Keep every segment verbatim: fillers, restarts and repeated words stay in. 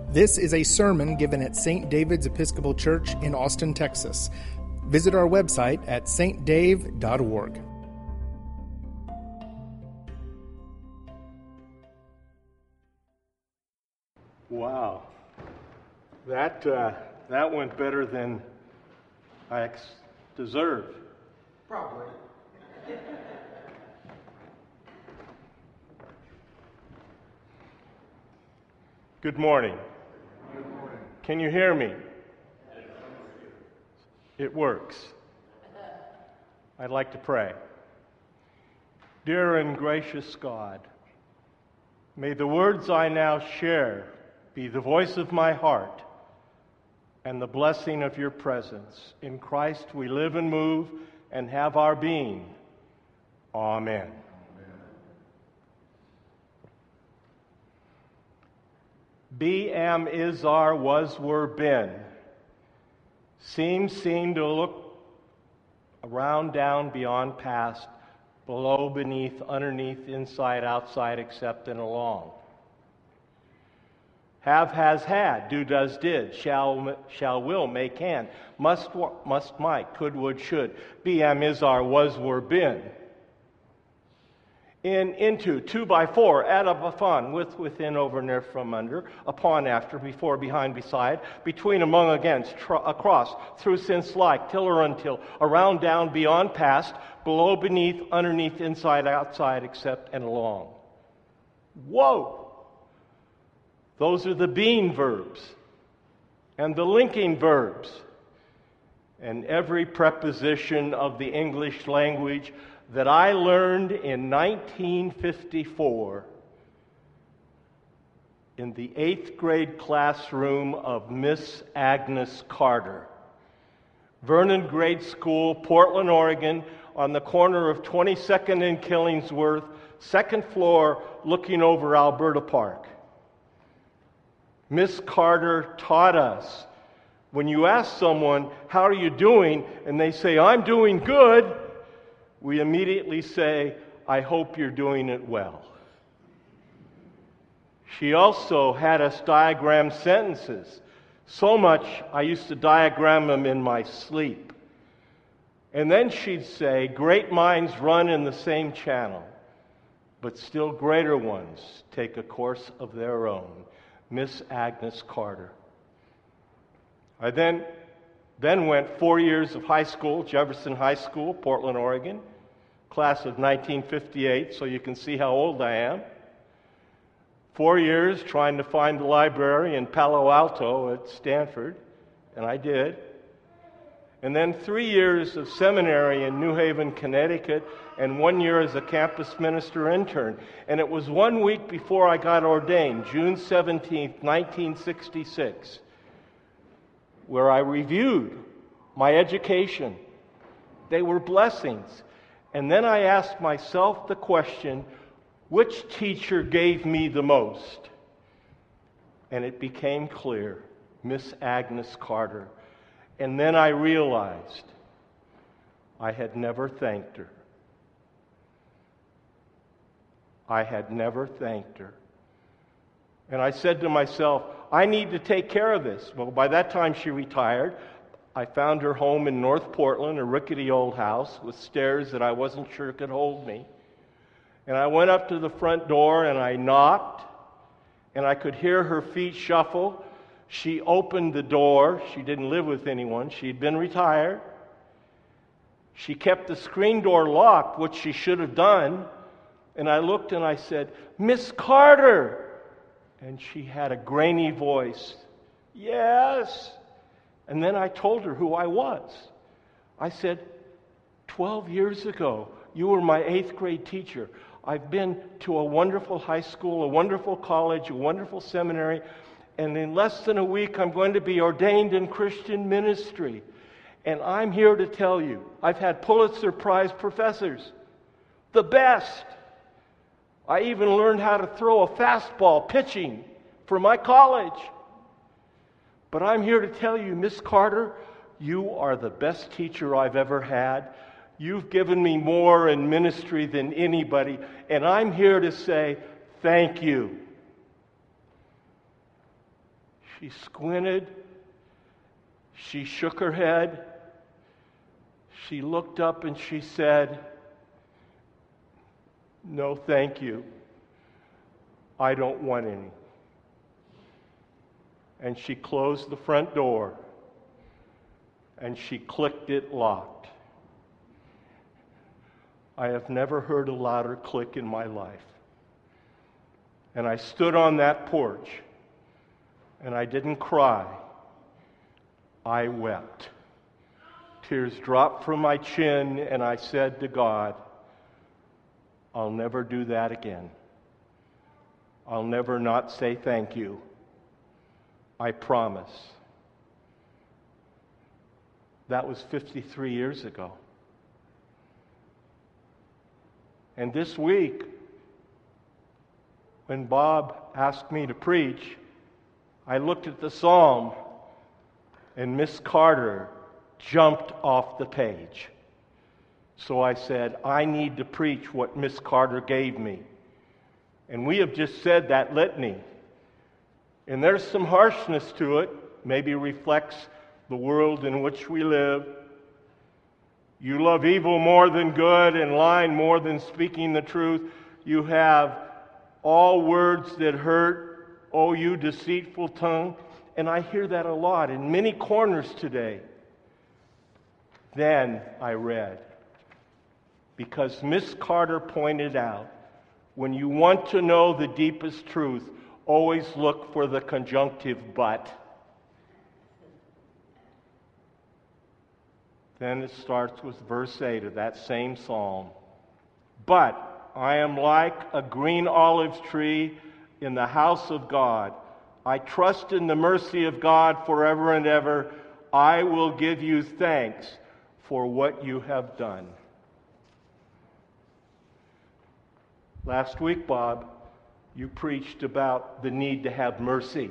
This is a sermon given at Saint David's Episcopal Church in Austin, Texas. Visit our website at s t dave dot org. Wow, that uh, that went better than I ex- deserved. Probably. Good morning. Good morning. Can you hear me? It works. I'd like to pray. Dear and gracious God, may the words I now share be the voice of my heart and the blessing of your presence. In Christ we live and move and have our being. Amen. Be, am, is, are, was, were, been. Seem, seen to look around, down, beyond, past, below, beneath, underneath, inside, outside, except, and along. Have, has, had, do, does, did, shall, shall, will, may, can, must, must, might, could, would, should, be, am, is, are, was, were, been. In, into, to, by, for, at, up, upon, with, within, over, near, from, under, upon, after, before, behind, beside, between, among, against, tr- across, through, since, like, till or until, around, down, beyond, past, below, beneath, underneath, inside, outside, except, and along. Whoa! Those are the being verbs and the linking verbs. And every preposition of the English language that I learned in nineteen fifty-four in the eighth grade classroom of Miss Agnes Carter, Vernon Grade School, Portland, Oregon, on the corner of twenty-second and Killingsworth, second floor, looking over Alberta Park. Miss Carter taught us, when you ask someone, how are you doing, and they say, I'm doing good, we immediately say, I hope you're doing it well. She also had us diagram sentences. So much I used to diagram them in my sleep. And then she'd say, great minds run in the same channel, but still greater ones take a course of their own. Miss Agnes Carter. I then Then went four years of high school, Jefferson High School, Portland, Oregon, class of nineteen fifty-eight, so you can see how old I am. Four years trying to find the library in Palo Alto at Stanford, and I did. And then three years of seminary in New Haven, Connecticut, and one year as a campus minister intern. And it was one week before I got ordained, June seventeenth, nineteen sixty-six. Where I reviewed my education. They were blessings. And then I asked myself the question, which teacher gave me the most? And it became clear, Miss Agnes Carter. And then I realized I had never thanked her. I had never thanked her. And I said to myself, I need to take care of this. Well, by that time she retired. I found her home in North Portland, a rickety old house with stairs that I wasn't sure could hold me. And I went up to the front door and I knocked, and I could hear her feet shuffle. She opened the door. She didn't live with anyone. She'd been retired. She kept the screen door locked, which she should have done. And I looked and I said, Miss Carter! And she had a grainy voice. Yes. And then I told her who I was. I said, twelve years ago, you were my eighth grade teacher. I've been to a wonderful high school, a wonderful college, a wonderful seminary, and in less than a week I'm going to be ordained in Christian ministry. And I'm here to tell you, I've had Pulitzer Prize professors, the best. I even learned how to throw a fastball pitching for my college. But I'm here to tell you, Miss Carter, you are the best teacher I've ever had. You've given me more in ministry than anybody, and I'm here to say thank you. She squinted. She shook her head. She looked up and she said, "No, thank you. I don't want any." And she closed the front door and she clicked it locked. I have never heard a louder click in my life. And I stood on that porch and I didn't cry. I wept. Tears dropped from my chin and I said to God, I'll never do that again. I'll never not say thank you. I promise. That was fifty-three years ago. And this week, when Bob asked me to preach, I looked at the psalm and Miss Carter jumped off the page. So I said, I need to preach what Miss Carter gave me. And we have just said that litany. And there's some harshness to it, maybe reflects the world in which we live. You love evil more than good and lying more than speaking the truth. You have all words that hurt, oh, you deceitful tongue. And I hear that a lot in many corners today. Then I read, because Miss Carter pointed out, when you want to know the deepest truth, always look for the conjunctive but. Then it starts with verse eight of that same psalm. But I am like a green olive tree in the house of God. I trust in the mercy of God forever and ever. I will give you thanks for what you have done. Last week, Bob, you preached about the need to have mercy.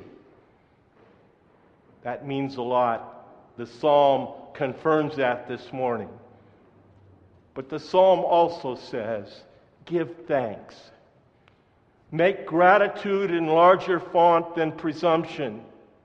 That means a lot. The psalm confirms that this morning. But the psalm also says, give thanks. Make gratitude in larger font than presumption.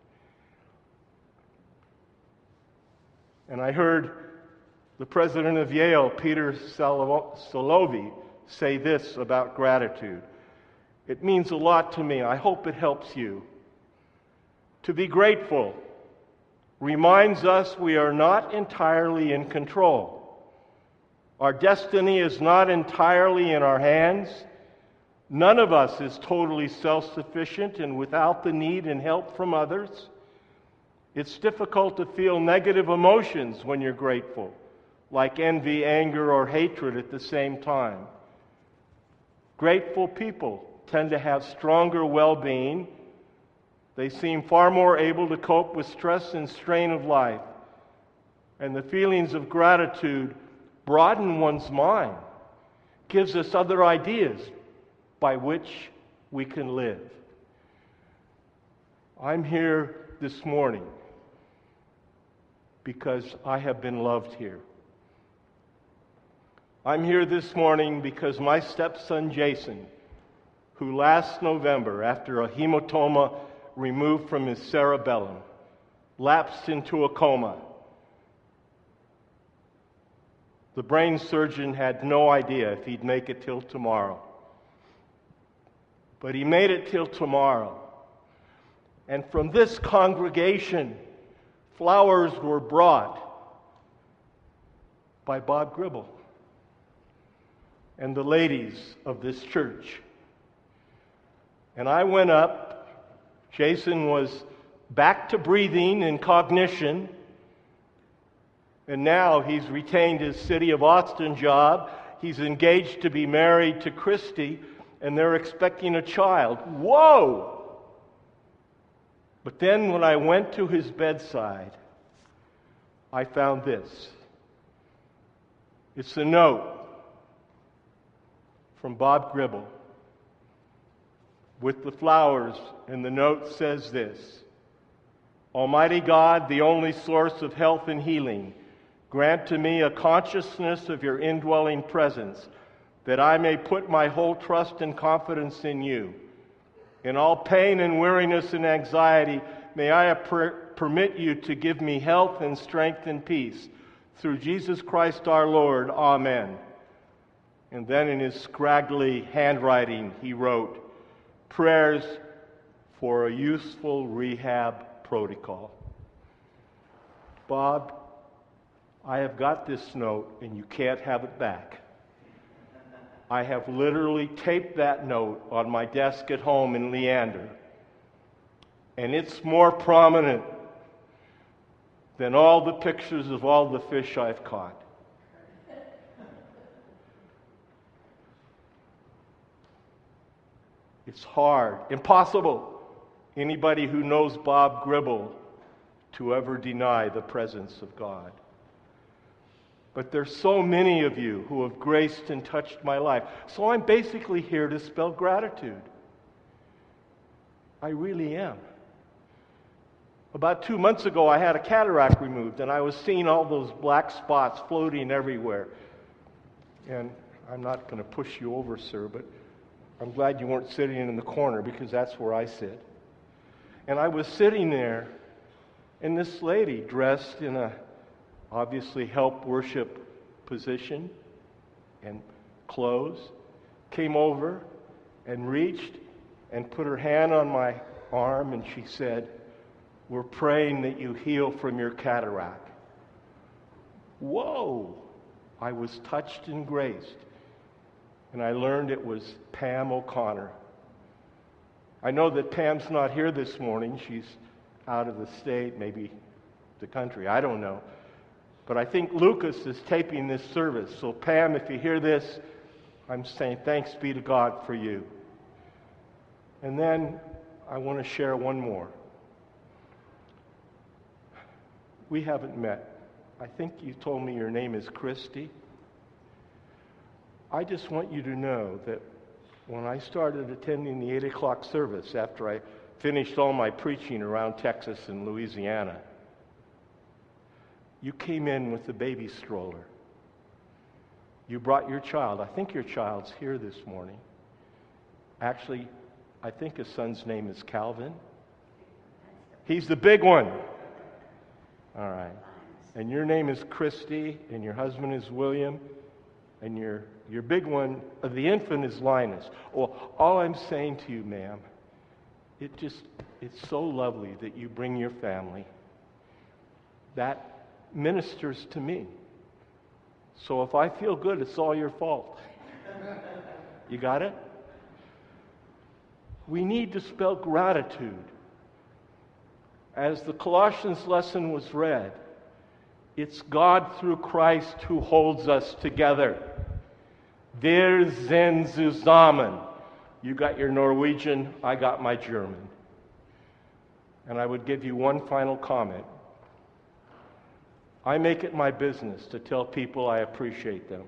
And I heard the president of Yale, Peter Salovey, say this about gratitude. It means a lot to me. I hope it helps you. To be grateful reminds us we are not entirely in control. Our destiny is not entirely in our hands. None of us is totally self-sufficient and without the need and help from others. It's difficult to feel negative emotions when you're grateful, like envy, anger, or hatred at the same time. Grateful people tend to have stronger well-being. They seem far more able to cope with stress and strain of life. And the feelings of gratitude broaden one's mind, gives us other ideas by which we can live. I'm here this morning because I have been loved here. I'm here this morning because my stepson Jason, who last November, after a hematoma removed from his cerebellum, lapsed into a coma. The brain surgeon had no idea if he'd make it till tomorrow. But he made it till tomorrow. And from this congregation, flowers were brought by Bob Gribble and the ladies of this church. And I went up. Jason was back to breathing and cognition. And now he's retained his City of Austin job. He's engaged to be married to Christy, and they're expecting a child. Whoa! But then when I went to his bedside, I found this. It's a note from Bob Gribble with the flowers, and the note says this: Almighty God, the only source of health and healing, grant to me a consciousness of your indwelling presence, that I may put my whole trust and confidence in you. In all pain and weariness and anxiety, may I per- permit you to give me health and strength and peace. Through Jesus Christ our Lord. Amen. And then in his scraggly handwriting, he wrote, prayers for a useful rehab protocol. Bob, I have got this note and you can't have it back. I have literally taped that note on my desk at home in Leander. And it's more prominent than all the pictures of all the fish I've caught. It's hard, impossible, anybody who knows Bob Gribble to ever deny the presence of God. But there's so many of you who have graced and touched my life. So I'm basically here to spell gratitude. I really am. About two months ago, I had a cataract removed, and I was seeing all those black spots floating everywhere. And I'm not going to push you over, sir, but I'm glad you weren't sitting in the corner, because that's where I sit. And I was sitting there, and this lady, dressed in a obviously help worship position and clothes, came over and reached and put her hand on my arm, and she said, we're praying that you heal from your cataract. Whoa! I was touched and graced. And I learned it was Pam O'Connor. I know that Pam's not here this morning. She's out of the state, maybe the country. I don't know. But I think Lucas is taping this service. So Pam, if you hear this, I'm saying thanks be to God for you. And then I want to share one more. We haven't met. I think you told me your name is Christy. I just want you to know that when I started attending the eight o'clock service after I finished all my preaching around Texas and Louisiana, you came in with the baby stroller. You brought your child. I think your child's here this morning. Actually, I think his son's name is Calvin. He's the big one. All right. And your name is Christy, and your husband is William, and your your big one, uh, the infant, is Linus. Well, all I'm saying to you, ma'am, it just, it's so lovely that you bring your family. That ministers to me. So if I feel good, it's all your fault. You got it? We need to spell gratitude. As the Colossians lesson was read, it's God through Christ who holds us together. Wir sind zusammen. You got your Norwegian, I got my German. And I would give you one final comment. I make it my business to tell people I appreciate them.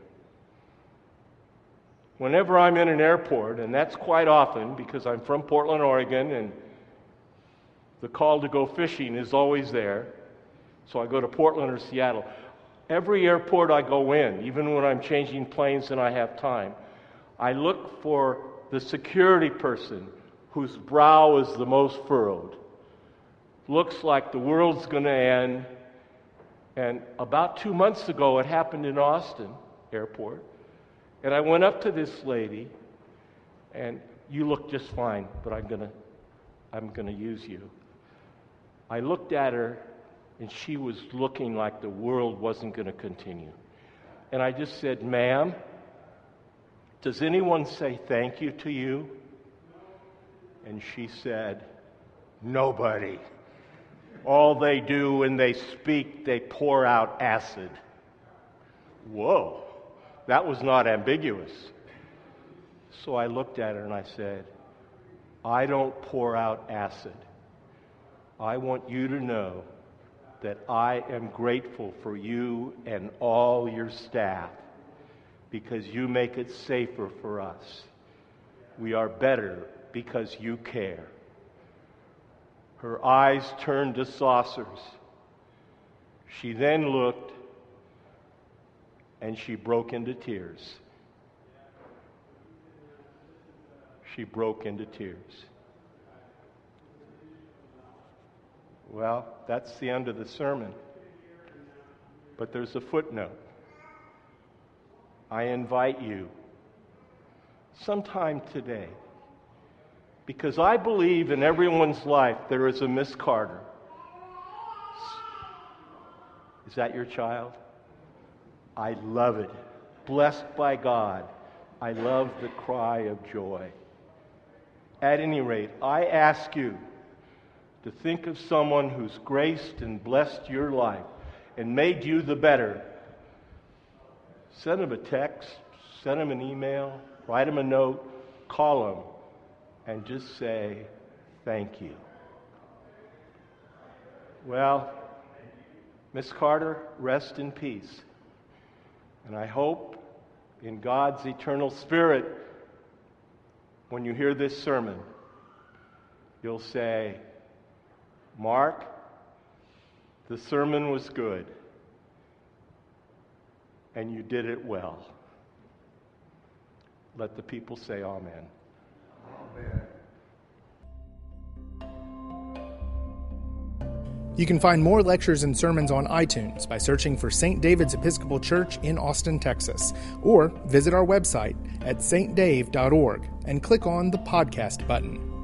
Whenever I'm in an airport, and that's quite often because I'm from Portland, Oregon, and the call to go fishing is always there. So I go to Portland or Seattle. Every airport I go in, even when I'm changing planes and I have time, I look for the security person whose brow is the most furrowed. Looks like the world's going to end. And about two months ago, it happened in Austin Airport. And I went up to this lady, and you look just fine, but I'm going to I'm going to use you. I looked at her, and she was looking like the world wasn't going to continue. And I just said, ma'am, does anyone say thank you to you? And she said, nobody. All they do when they speak, they pour out acid. Whoa, that was not ambiguous. So I looked at her and I said, I don't pour out acid. I want you to know that I am grateful for you and all your staff because you make it safer for us. We are better because you care. Her eyes turned to saucers. She then looked and she broke into tears. She broke into tears. Well, that's the end of the sermon. But there's a footnote. I invite you sometime today, because I believe in everyone's life there is a Miss Carter. Is that your child? I love it. Blessed by God. I love the cry of joy. At any rate, I ask you to think of someone who's graced and blessed your life and made you the better. Send them a text, send them an email, write them a note, call them, and just say, thank you. Well, Miss Carter, rest in peace. And I hope in God's eternal Spirit, when you hear this sermon, you'll say, Mark, the sermon was good, and you did it well. Let the people say amen. Amen. You can find more lectures and sermons on iTunes by searching for Saint David's Episcopal Church in Austin, Texas, or visit our website at s t dave dot org and click on the podcast button.